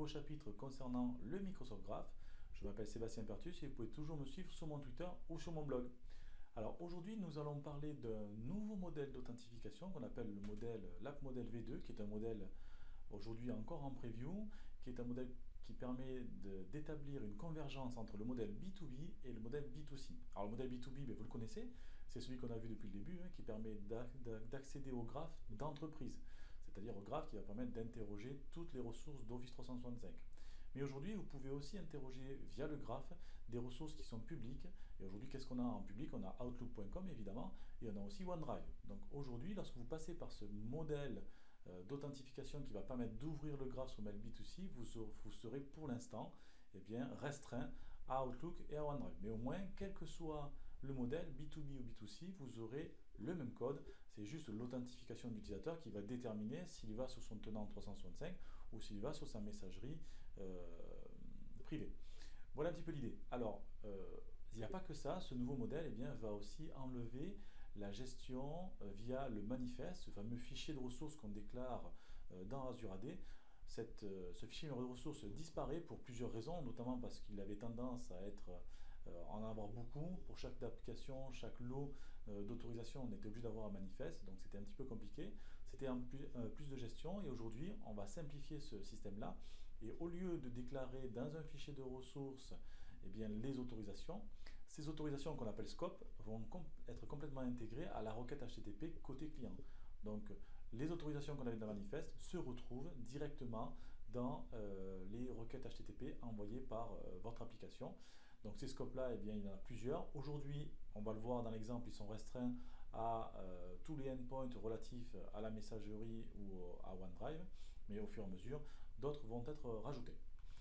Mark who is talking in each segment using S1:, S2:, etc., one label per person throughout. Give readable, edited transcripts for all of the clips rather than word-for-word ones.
S1: nouveau chapitre concernant le Microsoft Graph. Je m'appelle Sébastien Pertus et vous pouvez toujours me suivre sur mon Twitter ou sur mon blog. Alors aujourd'hui, nous allons parler d'un nouveau modèle d'authentification qu'on appelle le modèle l'App Model V2, qui est un modèle aujourd'hui encore en preview, qui est un modèle qui permet d'établir une convergence entre le modèle B2B et le modèle B2C. Alors le modèle B2B, vous le connaissez, c'est celui qu'on a vu depuis le début, qui permet d'accéder au graphe d'entreprise, c'est-à-dire au graphe qui va permettre d'interroger toutes les ressources d'Office 365. Mais aujourd'hui, vous pouvez aussi interroger via le graphe des ressources qui sont publiques. Et aujourd'hui, qu'est-ce qu'on a en public? On a Outlook.com évidemment, et on a aussi OneDrive. Donc aujourd'hui, lorsque vous passez par ce modèle d'authentification qui va permettre d'ouvrir le graphe sur mail B2C, vous serez pour l'instant restreint à Outlook et à OneDrive. Mais au moins, quel que soit le modèle, B2B ou B2C, vous aurez le même code. C'est juste l'authentification de l'utilisateur qui va déterminer s'il va sur son tenant 365 ou s'il va sur sa messagerie privée. Voilà un petit peu l'idée. Alors, il n'y a pas que ça, ce nouveau modèle va aussi enlever la gestion via le manifeste, ce fameux fichier de ressources qu'on déclare dans Azure AD. Ce fichier de ressources disparaît pour plusieurs raisons, notamment parce qu'il avait tendance à en avoir beaucoup. Pour chaque application, chaque lot d'autorisation, on était obligé d'avoir un manifeste, donc c'était un petit peu compliqué. C'était plus de gestion, et aujourd'hui, on va simplifier ce système-là. Et au lieu de déclarer dans un fichier de ressources les autorisations, ces autorisations qu'on appelle scope vont être complètement intégrées à la requête HTTP côté client. Donc les autorisations qu'on avait dans le manifeste se retrouvent directement dans les requêtes HTTP envoyées par votre application. Donc ces scopes-là, il y en a plusieurs. Aujourd'hui, on va le voir dans l'exemple, ils sont restreints à tous les endpoints relatifs à la messagerie ou à OneDrive, mais au fur et à mesure, d'autres vont être rajoutés.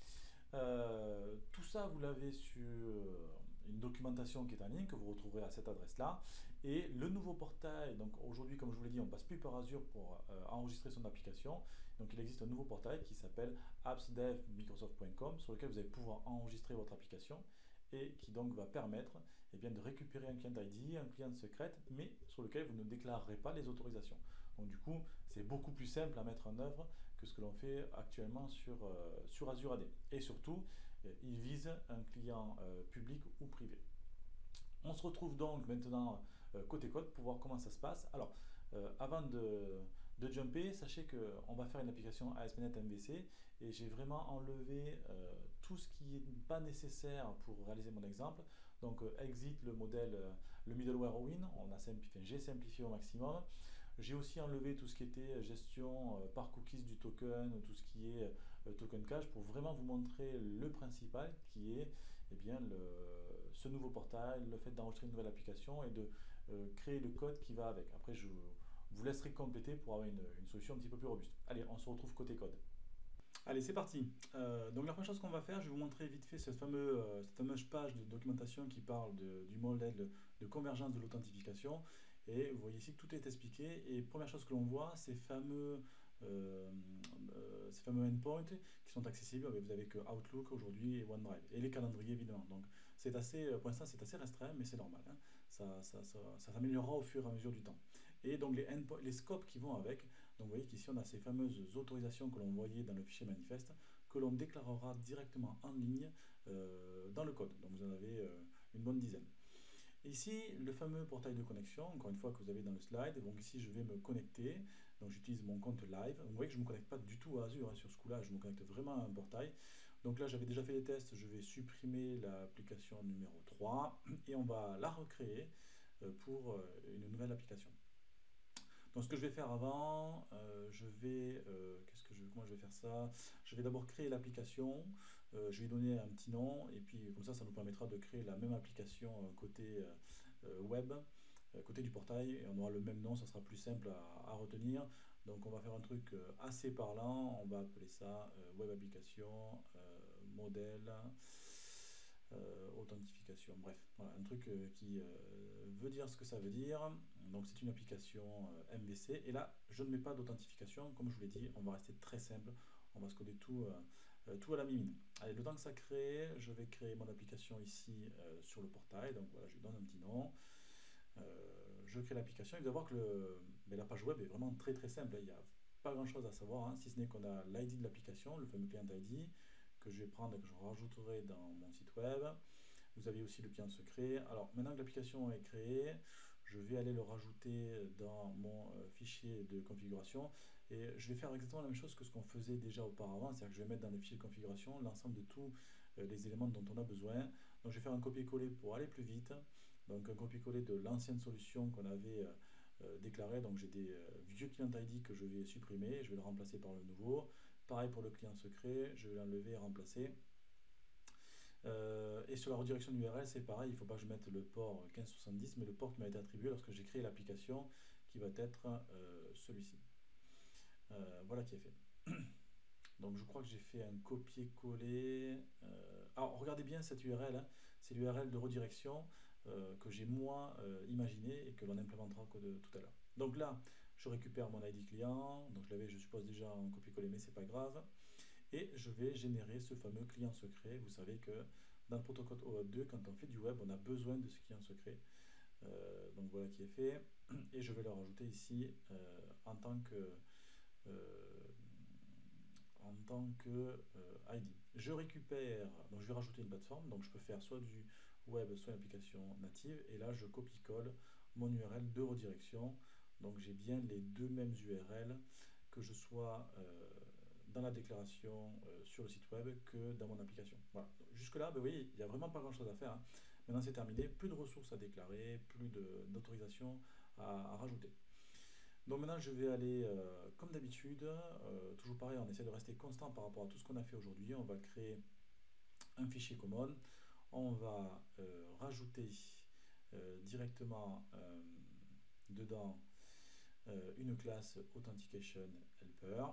S1: Tout ça, vous l'avez sur une documentation qui est en ligne, que vous retrouverez à cette adresse-là. Et le nouveau portail, donc aujourd'hui, comme je vous l'ai dit, on ne passe plus par Azure pour enregistrer son application. Donc il existe un nouveau portail qui s'appelle appsdevmicrosoft.com, sur lequel vous allez pouvoir enregistrer votre application et qui donc va permettre de récupérer un client ID, un client secret, mais sur lequel vous ne déclarerez pas les autorisations. Donc du coup, c'est beaucoup plus simple à mettre en œuvre que ce que l'on fait actuellement sur Azure AD. Et surtout, il vise un client public ou privé. On se retrouve donc maintenant côté code pour voir comment ça se passe. Alors, avant de jumper, sachez qu'on va faire une application ASP.NET MVC et j'ai vraiment enlevé tout ce qui n'est pas nécessaire pour réaliser mon exemple. Donc, exit le middleware win, j'ai simplifié au maximum. J'ai aussi enlevé tout ce qui était gestion par cookies du token, tout ce qui est token cache, pour vraiment vous montrer le principal qui est ce nouveau portail, le fait d'enregistrer une nouvelle application et de créer le code qui va avec. Après, je vous laisserai compléter pour avoir une solution un petit peu plus robuste. Allez, on se retrouve côté code. Allez, c'est parti. Donc la première chose qu'on va faire, je vais vous montrer vite fait cette fameuse page de documentation qui parle du modèle de convergence de l'authentification. Et vous voyez ici que tout est expliqué. Et première chose que l'on voit, ces fameux endpoints qui sont accessibles. Vous n'avez que Outlook aujourd'hui et OneDrive. Et les calendriers évidemment. Donc pour l'instant c'est assez restreint, mais c'est normal. Ça s'améliorera au fur et à mesure du temps. Et donc les scopes qui vont avec. Donc vous voyez qu'ici on a ces fameuses autorisations que l'on voyait dans le fichier manifeste, que l'on déclarera directement en ligne dans le code. Donc vous en avez une bonne dizaine. Ici, le fameux portail de connexion, encore une fois que vous avez dans le slide. Donc ici, je vais me connecter. Donc j'utilise mon compte live. Vous voyez que je ne me connecte pas du tout à Azure sur ce coup-là. Je me connecte vraiment à un portail. Donc là, j'avais déjà fait les tests. Je vais supprimer l'application numéro 3 et on va la recréer pour une nouvelle application. Donc ce que je vais faire avant, comment je vais faire ça? Je vais d'abord créer l'application, je vais donner un petit nom, et puis comme ça nous permettra de créer la même application côté web, côté du portail, et on aura le même nom, ça sera plus simple à retenir. Donc on va faire un truc assez parlant, on va appeler ça web application, modèle, authentification, bref, voilà, un truc qui veut dire ce que ça veut dire. Donc c'est une application MVC, et là je ne mets pas d'authentification, comme je vous l'ai dit, on va rester très simple, on va se coder tout à la mimine. Allez, le temps que ça crée, je vais créer mon application ici sur le portail, donc voilà, je lui donne un petit nom. Je crée l'application, et vous allez voir que la page web est vraiment très très simple, il y a pas grand chose à savoir, hein, si ce n'est qu'on a l'ID de l'application, le fameux client ID, que je vais prendre et que je rajouterai dans mon site web. Vous avez aussi le client secret. Alors maintenant que l'application est créée, je vais aller le rajouter dans mon fichier de configuration et je vais faire exactement la même chose que ce qu'on faisait déjà auparavant, c'est-à-dire que je vais mettre dans le fichier de configuration l'ensemble de tous les éléments dont on a besoin. Donc je vais faire un copier-coller pour aller plus vite, donc un copier-coller de l'ancienne solution qu'on avait déclarée. Donc j'ai des vieux client ID que je vais supprimer, je vais le remplacer par le nouveau. Pareil pour le client secret, je vais l'enlever et remplacer. Et sur la redirection d'URL, c'est pareil, il ne faut pas que je mette le port 1570, mais le port qui m'a été attribué lorsque j'ai créé l'application, qui va être celui-ci. Voilà qui est fait. Donc je crois que j'ai fait un copier-coller. Alors regardez bien cette URL, hein. C'est l'URL de redirection que j'ai moi imaginé et que l'on implémentera tout à l'heure. Donc là, je récupère mon ID client, donc je l'avais, je suppose, déjà en copier-coller, mais c'est pas grave. Et je vais générer ce fameux client secret. Vous savez que dans le protocole OAuth 2, quand on fait du web, on a besoin de ce client secret. Donc voilà qui est fait. Et je vais le rajouter ici en tant que ID. Je récupère, donc je vais rajouter une plateforme, donc je peux faire soit du web, soit une application native, et là je copie-colle mon URL de redirection, donc j'ai bien les deux mêmes URL, que je sois dans la déclaration sur le site web que dans mon application. Voilà. Jusque là, ben oui, il n'y a vraiment pas grand chose à faire, hein. Maintenant c'est terminé, plus de ressources à déclarer, plus d'autorisation à rajouter. Donc maintenant, je vais aller, comme d'habitude, toujours pareil, on essaie de rester constant par rapport à tout ce qu'on a fait aujourd'hui. On va créer un fichier common. On va rajouter directement dedans une classe Authentication Helper.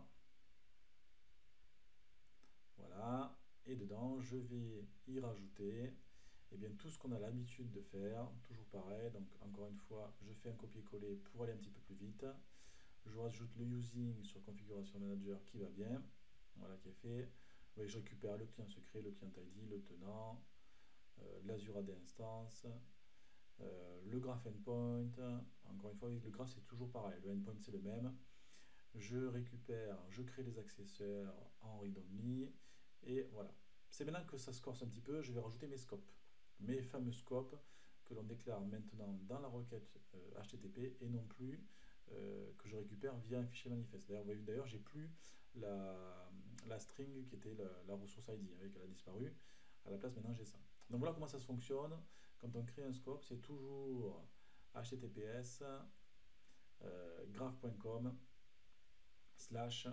S1: Voilà. Et dedans, je vais y rajouter eh bien, tout ce qu'on a l'habitude de faire. Toujours pareil. Donc encore une fois, je fais un copier-coller pour aller un petit peu plus vite. Je rajoute le using sur configuration manager qui va bien. Voilà qui est fait. Oui, je récupère le client secret, le client ID, le tenant, l'Azure AD Instance, le graph endpoint. Encore une fois, le graph c'est toujours pareil, le endpoint c'est le même. Je récupère, je crée les accesseurs en read-only. Et voilà. C'est maintenant que ça se corse un petit peu, je vais rajouter mes scopes. Mes fameux scopes que l'on déclare maintenant dans la requête HTTP et non plus que je récupère via un fichier manifeste. D'ailleurs, j'ai plus la string qui était la ressource ID, avec elle a disparu. À la place, maintenant, j'ai ça. Donc voilà comment ça se fonctionne. Quand on crée un scope, c'est toujours https graph.com slash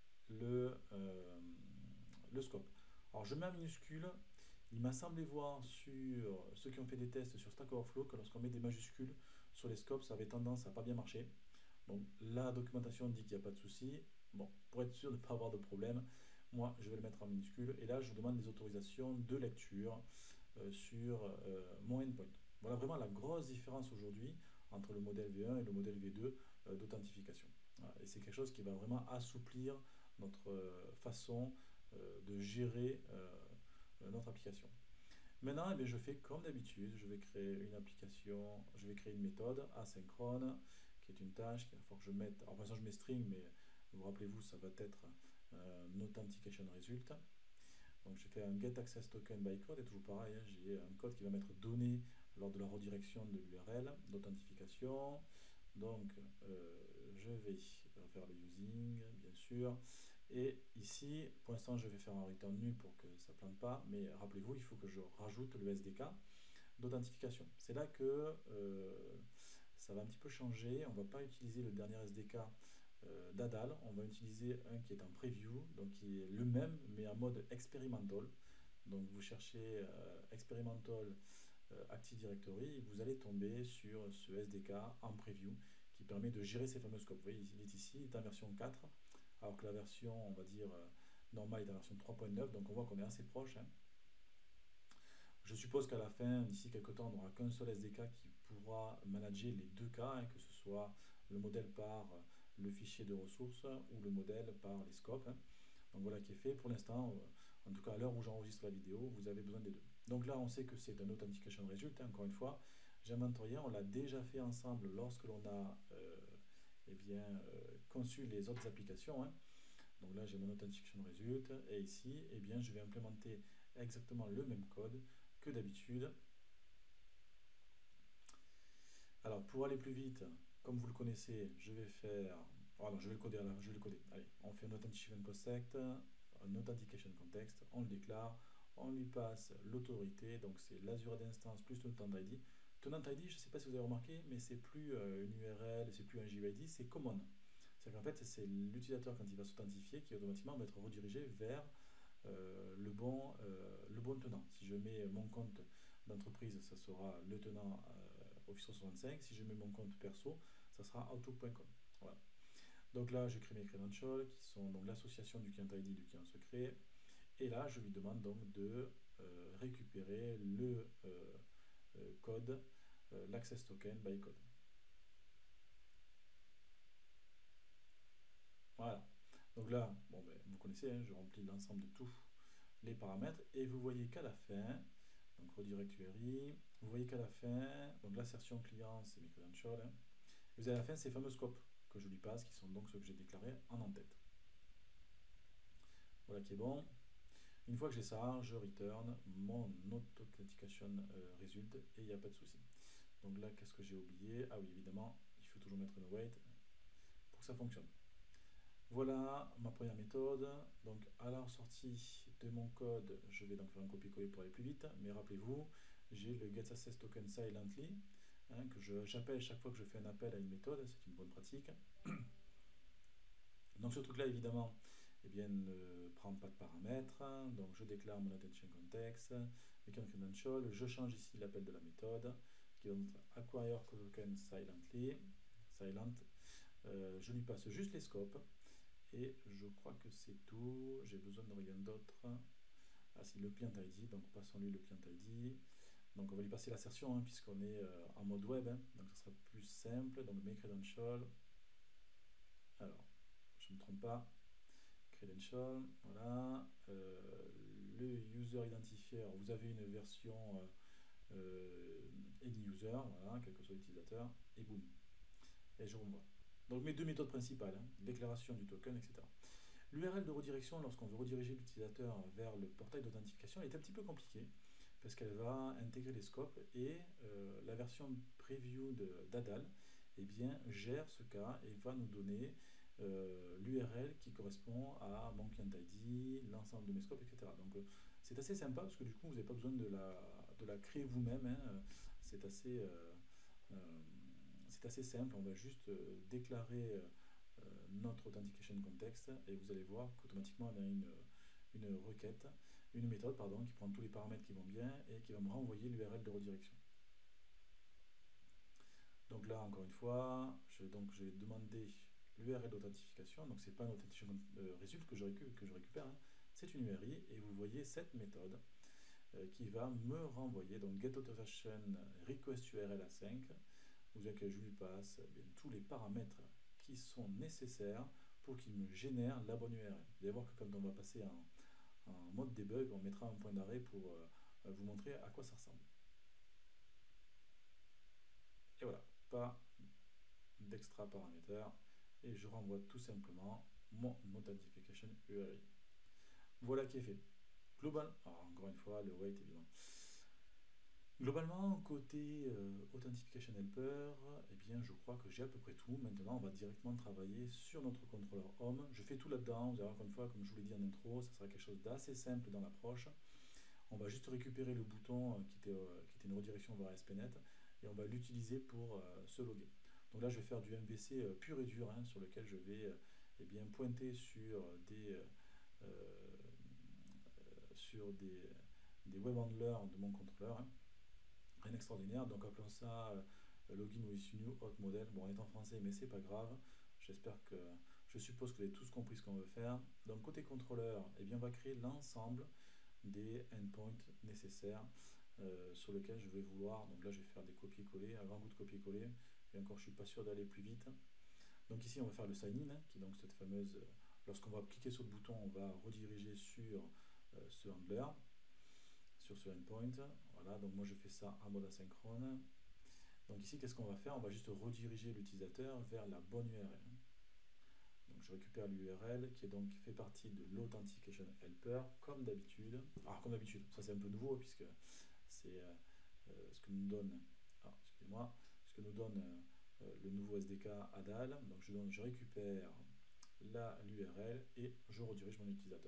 S1: le scope. Alors je mets en minuscule. Il m'a semblé voir sur ceux qui ont fait des tests sur Stack Overflow que lorsqu'on met des majuscules sur les scopes, ça avait tendance à pas bien marcher. Donc la documentation dit qu'il n'y a pas de souci. Bon, pour être sûr de ne pas avoir de problème, moi je vais le mettre en minuscule. Et là, je vous demande des autorisations de lecture sur mon endpoint. Voilà vraiment la grosse différence aujourd'hui entre le modèle V1 et le modèle V2 d'authentification. Voilà. Et c'est quelque chose qui va vraiment assouplir notre façon de gérer notre application. Maintenant, eh bien, je fais comme d'habitude, je vais créer une application, je vais créer une méthode asynchrone, qui est une tâche qu'il va falloir que je mette, alors pour l'instant je mets string, mais vous rappelez-vous, ça va être un authentication result. Donc j'ai fait un get access token by code, et toujours pareil, hein, j'ai un code qui va m'être donné lors de la redirection de l'URL d'authentification. Donc je vais faire le using, bien sûr. Et ici, pour l'instant, je vais faire un return nul pour que ça ne plante pas. Mais rappelez-vous, il faut que je rajoute le SDK d'authentification. C'est là que ça va un petit peu changer. On ne va pas utiliser le dernier SDK d'Adal. On va utiliser un qui est en preview, donc qui est le même, mais en mode experimental. Donc vous cherchez experimental Active Directory, et vous allez tomber sur ce SDK en preview qui permet de gérer ces fameux scopes. Vous voyez, il est ici, il est en version 4, alors que la version, on va dire, normale est en version 3.9, donc on voit qu'on est assez proche, hein. Je suppose qu'à la fin, d'ici quelques temps, on n'aura qu'un seul SDK qui pourra manager les deux cas, hein, que ce soit le modèle par le fichier de ressources ou le modèle par les scopes, hein. Donc voilà qui est fait. Pour l'instant, en tout cas à l'heure où j'enregistre la vidéo, vous avez besoin des deux. Donc là, on sait que c'est un Authentication Result, hein, encore une fois. J'invente rien, on l'a déjà fait ensemble lorsque l'on a conçu les autres applications, hein. Donc là, j'ai mon Authentication Result, et ici, je vais implémenter exactement le même code que d'habitude. Alors, pour aller plus vite, comme vous le connaissez, je vais faire... Oh non, je vais le coder, je vais le coder. Allez, on fait un Authentication Context, un Authentication Context, on le déclare, on lui passe l'autorité, donc c'est l'Azure Ad Instance plus le Tenant ID. Tenant ID, je ne sais pas si vous avez remarqué, mais c'est plus une URL, c'est plus un GUID, c'est common. C'est-à-dire qu'en fait, c'est l'utilisateur quand il va s'authentifier qui automatiquement va être redirigé vers le bon tenant. Si je mets mon compte d'entreprise, ça sera le tenant Office 365. Si je mets mon compte perso, ça sera Outlook.com. Voilà. Donc là, je crée mes credentials qui sont donc l'association du client ID du client secret. Et là, je lui demande donc de récupérer le code, l'access token by code. Voilà. Donc là, bon, ben, vous connaissez, hein, je remplis l'ensemble de tous les paramètres et vous voyez qu'à la fin, donc redirect URI, vous voyez qu'à la fin, donc l'assertion client, c'est mes credentials, hein, vous avez à la fin ces fameux scopes que je lui passe, qui sont donc ceux que j'ai déclarés en tête. Voilà qui est bon. Une fois que j'ai ça, je return mon authentication result et il n'y a pas de souci. Donc là, qu'est-ce que j'ai oublié? Ah oui, évidemment, il faut toujours mettre une await pour que ça fonctionne. Voilà ma première méthode. Donc à la sortie de mon code, je vais donc faire un copier-coller pour aller plus vite. Mais rappelez-vous, j'ai le getAccessToken silently, hein, que j'appelle chaque fois que je fais un appel à une méthode. C'est une bonne pratique. Donc ce truc-là, évidemment, ne prend pas de paramètres. Donc je déclare mon attention context, mes credentials. Je change ici l'appel de la méthode, qui va être acquire token silently, silent. Je lui passe juste les scopes. Et je crois que c'est tout. J'ai besoin de rien d'autre. Ah si, le client ID, donc passons-lui le client ID. Donc on va lui passer l'assertion, hein, puisqu'on est en mode web, hein, donc ça sera plus simple. Donc mes credentials. Alors, je ne me trompe pas. Credential, voilà. Le user identifier, vous avez une version any user, voilà, quel que soit l'utilisateur, et boum. Et je renvoie. Donc mes deux méthodes principales, hein, déclaration du token, etc. L'URL de redirection, lorsqu'on veut rediriger l'utilisateur vers le portail d'authentification, est un petit peu compliquée parce qu'elle va intégrer les scopes et la version preview d'Adal gère ce cas et va nous donner l'URL qui correspond à mon client ID, l'ensemble de mes scopes, etc. Donc c'est assez sympa parce que du coup vous n'avez pas besoin de la créer vous-même, hein. C'est assez, c'est assez simple, on va juste déclarer notre authentication context et vous allez voir qu'automatiquement on a une requête, une méthode pardon, qui prend tous les paramètres qui vont bien et qui va me renvoyer l'URL de redirection. Donc là encore une fois, je vais demander l'URL d'authentification, donc c'est pas un authentication result que je récupère, hein. C'est une URI et vous voyez cette méthode qui va me renvoyer donc getAuthentication request URL à 5. Vous voyez que je lui passe tous les paramètres qui sont nécessaires pour qu'il me génère la bonne URL. Vous allez voir que quand on va passer en mode debug, on mettra un point d'arrêt pour vous montrer à quoi ça ressemble. Et voilà, pas d'extra paramètres et je renvoie tout simplement mon authentification URI. Voilà qui est fait. Global, alors encore une fois, le wait évidemment. Globalement, côté Authentification Helper, je crois que j'ai à peu près tout. Maintenant, on va directement travailler sur notre contrôleur Home. Je fais tout là-dedans. Vous allez voir, encore une fois, comme je vous l'ai dit en intro, ça sera quelque chose d'assez simple dans l'approche. On va juste récupérer le bouton qui était une redirection vers ASP.NET et on va l'utiliser pour se loguer. Donc là, je vais faire du MVC pur et dur, hein, sur lequel je vais pointer sur des web handlers de mon contrôleur, hein. Rien d'extraordinaire, donc appelons ça login with new hot model. Bon, on est en français, mais c'est pas grave. Je suppose que vous avez tous compris ce qu'on veut faire. Donc côté contrôleur, on va créer l'ensemble des endpoints nécessaires sur lesquels je vais vouloir. Donc là, je vais faire des copier-coller, un grand bout de copier-coller. Et encore, je suis pas sûr d'aller plus vite. Donc ici, on va faire le sign-in, qui est donc cette fameuse. Lorsqu'on va cliquer sur le bouton, on va rediriger sur ce handler, sur ce endpoint. Voilà, donc moi je fais ça en mode asynchrone. Donc ici, qu'est-ce qu'on va faire? On va juste rediriger l'utilisateur vers la bonne URL. Donc je récupère l'URL qui est donc fait partie de l'Authentication Helper, comme d'habitude. Alors comme d'habitude, ça c'est un peu nouveau puisque c'est ce que nous donne, excusez-moi, ce que nous donne le nouveau SDK Adal. Donc je récupère l'URL et je redirige mon utilisateur.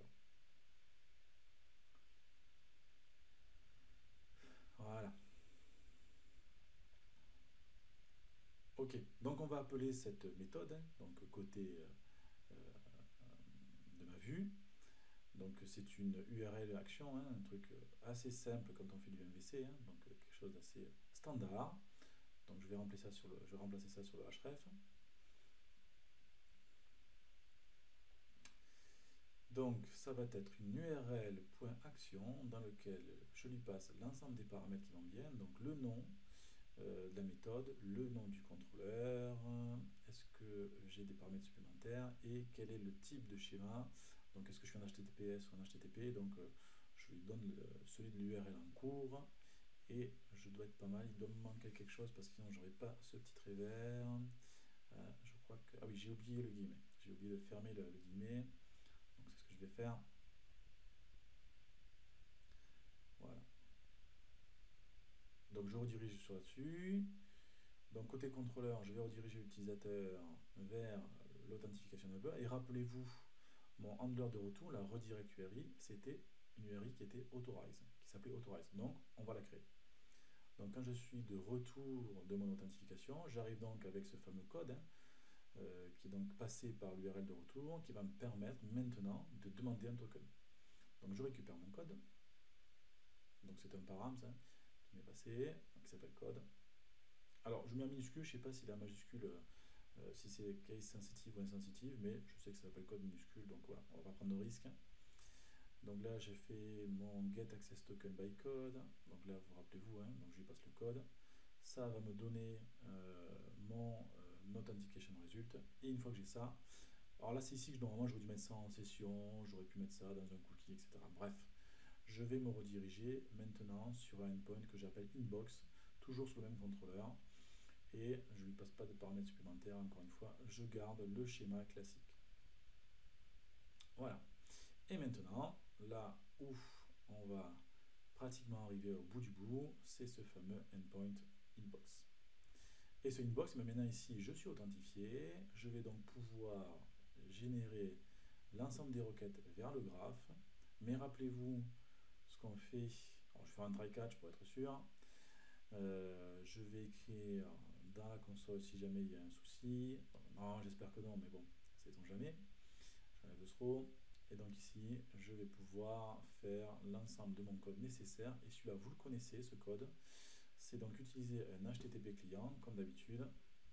S1: Voilà. Ok, donc on va appeler cette méthode, donc côté de ma vue. Donc c'est une URL action, un truc assez simple quand on fait du MVC, donc quelque chose d'assez standard. Donc je vais remplacer ça sur le href. Donc ça va être une URL.action dans lequel je lui passe l'ensemble des paramètres qui vont bien, donc le nom de la méthode, le nom du contrôleur, est-ce que j'ai des paramètres supplémentaires et quel est le type de schéma. Donc est-ce que je suis en HTTPS ou en HTTP, donc je lui donne celui de l'URL en cours et je dois être pas mal, il doit me manquer quelque chose parce que sinon j'aurais pas ce petit trait vert. Je crois que... Ah oui, j'ai oublié le guillemet, j'ai oublié de fermer le guillemet, donc c'est ce que je vais faire. Voilà. Donc je redirige sur là-dessus. Donc côté contrôleur, je vais rediriger l'utilisateur vers l'authentification number. Et rappelez-vous, mon handler de retour, la redirect URI, c'était une URI qui était authorize, qui s'appelait authorize. Donc on va la créer. Donc quand je suis de retour de mon authentification, j'arrive donc avec ce fameux code qui est donc passé par l'URL de retour, qui va me permettre maintenant de demander un token. Donc je récupère mon code. Donc c'est un params qui m'est passé, qui s'appelle code. Alors je mets en minuscule, je ne sais pas si la majuscule, si c'est case sensitive ou insensitive, mais je sais que ça s'appelle code minuscule, donc voilà, on va pas prendre de risque. Donc là j'ai fait mon get access token by code, donc là vous rappelez-vous, donc je lui passe le code. Ça va me donner mon authentication result, et une fois que j'ai ça, alors là c'est ici que normalement j'aurais dû mettre ça en session, j'aurais pu mettre ça dans un cookie, etc. Bref, je vais me rediriger maintenant sur un endpoint que j'appelle inbox, toujours sur le même contrôleur, et je ne lui passe pas de paramètres supplémentaires, encore une fois, je garde le schéma classique. Voilà. Et maintenant, là où on va pratiquement arriver au bout du bout, c'est ce fameux endpoint inbox. Et ce inbox, mais maintenant ici, je suis authentifié, je vais donc pouvoir générer l'ensemble des requêtes vers le graphe, mais rappelez-vous ce qu'on fait, alors je vais faire un try catch pour être sûr, je vais écrire dans la console si jamais il y a un souci. Non, j'espère que non, mais bon, sait-on jamais. J'enlève le throw. Et donc ici, je vais pouvoir faire l'ensemble de mon code nécessaire. Et celui-là, vous le connaissez, ce code. C'est donc utiliser un HTTP client, comme d'habitude,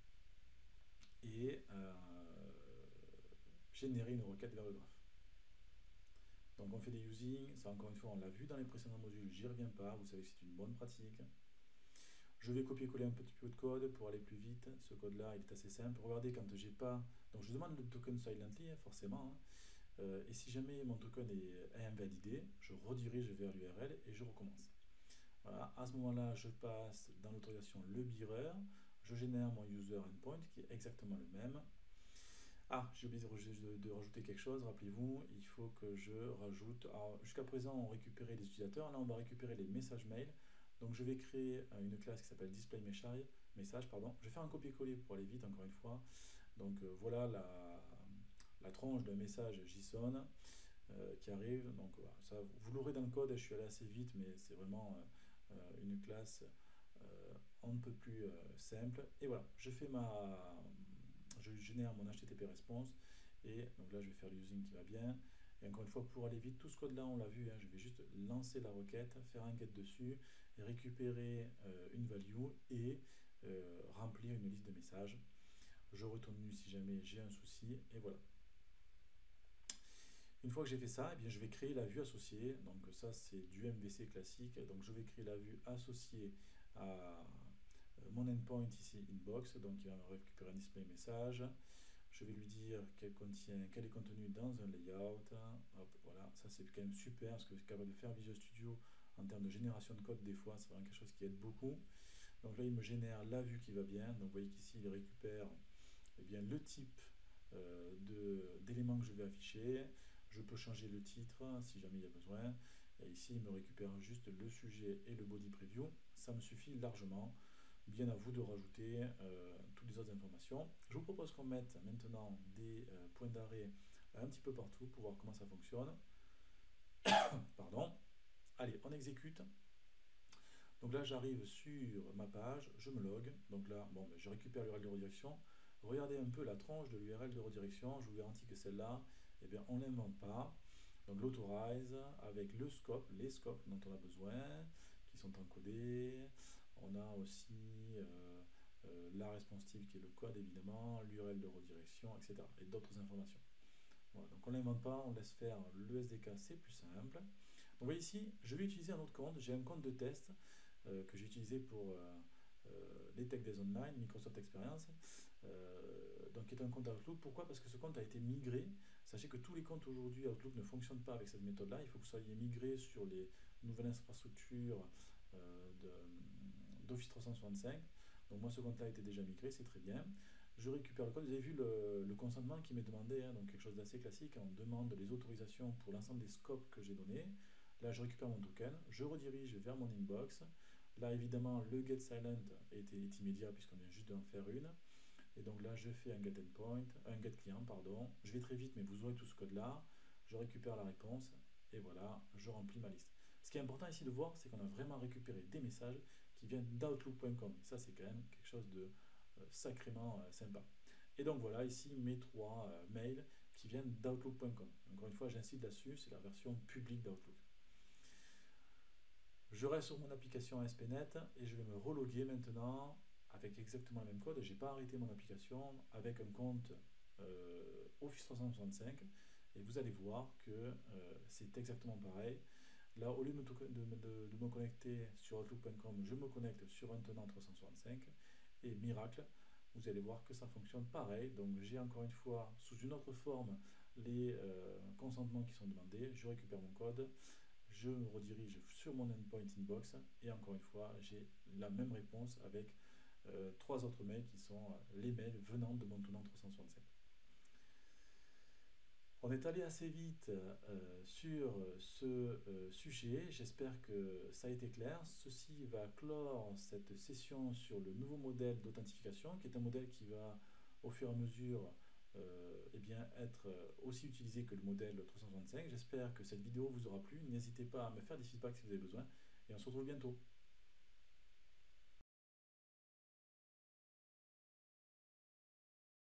S1: et générer une requête vers le graphe. Donc on fait des using, ça encore une fois on l'a vu dans les précédents modules, j'y reviens pas, vous savez que c'est une bonne pratique. Je vais copier-coller un petit peu de code pour aller plus vite. Ce code-là, il est assez simple. Regardez quand j'ai pas... Donc je demande le token silently, forcément. Et si jamais mon token est invalidé, je redirige vers l'URL et je recommence. Voilà. À ce moment-là, je passe dans l'autorisation le bearer. Je génère mon user endpoint qui est exactement le même. Ah, j'ai oublié de rajouter quelque chose. Rappelez-vous, il faut que je rajoute... Jusqu'à présent, on récupérait les utilisateurs. Là, on va récupérer les messages mail. Donc je vais créer une classe qui s'appelle displayMessage. Je vais faire un copier-coller pour aller vite encore une fois. Donc voilà la tronche d'un message JSON qui arrive. Donc voilà, ça, vous l'aurez dans le code, je suis allé assez vite, mais c'est vraiment une classe on ne peut plus simple. Et voilà, je génère mon HTTP response. Et donc là, je vais faire l'using qui va bien. Et encore une fois, pour aller vite, tout ce code-là, on l'a vu, je vais juste lancer la requête, faire un get dessus, récupérer une value et remplir une liste de messages. Je retourne nu si jamais j'ai un souci, et voilà. Une fois que j'ai fait ça, eh bien, je vais créer la vue associée. Donc ça, c'est du MVC classique. Donc je vais créer la vue associée à mon endpoint ici, inbox. Donc il va me récupérer un display message. Je vais lui dire qu'elle est contenue dans un layout. Hop, voilà, ça c'est quand même super parce que c'est capable de faire Visual Studio en termes de génération de code des fois, c'est vraiment quelque chose qui aide beaucoup. Donc là, il me génère la vue qui va bien. Donc vous voyez qu'ici, il récupère eh bien, le type d'éléments que je vais afficher. Je peux changer le titre si jamais il y a besoin. Et ici, il me récupère juste le sujet et le body preview. Ça me suffit largement. Bien à vous de rajouter toutes les autres informations. Je vous propose qu'on mette maintenant des points d'arrêt un petit peu partout pour voir comment ça fonctionne. Pardon. Allez, on exécute. Donc là, j'arrive sur ma page, je me log. Donc là, bon, ben, je récupère l'URL de redirection. Regardez un peu la tranche de l'URL de redirection. Je vous garantis que celle-là, eh bien, on ne l'invente pas. Donc l'authorize avec le scope, les scopes dont on a besoin, qui sont encodés. On a aussi la responsive qui est le code évidemment, l'URL de redirection, etc. Et d'autres informations. Voilà, donc on ne l'invente pas, on laisse faire le SDK, c'est plus simple. Donc vous voyez ici, je vais utiliser un autre compte. J'ai un compte de test que j'ai utilisé pour les Tech Days Online, Microsoft Experience, donc qui est un compte Outlook. Pourquoi? Parce que ce compte a été migré. Sachez que tous les comptes aujourd'hui Outlook ne fonctionnent pas avec cette méthode-là. Il faut que vous soyez migré sur les nouvelles infrastructures d'Office 365. Donc moi ce compte-là a été déjà migré, c'est très bien. Je récupère le code. Vous avez vu le consentement qui m'est demandé, hein, donc quelque chose d'assez classique. On demande les autorisations pour l'ensemble des scopes que j'ai donnés. Là, je récupère mon token, je redirige vers mon inbox. Là, évidemment, le get silent est immédiat puisqu'on vient juste d'en faire une. Et donc là, je fais un get endpoint, un get client, pardon. Je vais très vite, mais vous aurez tout ce code-là. Je récupère la réponse et voilà, je remplis ma liste. Ce qui est important ici de voir, c'est qu'on a vraiment récupéré des messages qui viennent d'outlook.com. Ça, c'est quand même quelque chose de sacrément sympa. Et donc voilà, ici, mes trois mails qui viennent d'outlook.com. Encore une fois, j'insiste là-dessus, c'est la version publique d'Outlook. Je reste sur mon application ASP.NET et je vais me reloguer maintenant avec exactement le même code. Je n'ai pas arrêté mon application avec un compte Office 365 et vous allez voir que c'est exactement pareil. Là, au lieu de me connecter sur Outlook.com, je me connecte sur un tenant 365 et miracle, vous allez voir que ça fonctionne pareil. Donc j'ai encore une fois, sous une autre forme, les consentements qui sont demandés. Je récupère mon code, je me redirige sur mon endpoint inbox et encore une fois, j'ai la même réponse avec trois autres mails qui sont les mails venant de mon tenant 365. On est allé assez vite sur ce sujet, j'espère que ça a été clair. Ceci va clore cette session sur le nouveau modèle d'authentification, qui est un modèle qui va au fur et à mesure eh bien, être aussi utilisé que le modèle 365. J'espère que cette vidéo vous aura plu. N'hésitez pas à me faire des feedbacks si vous avez besoin, et on se retrouve bientôt.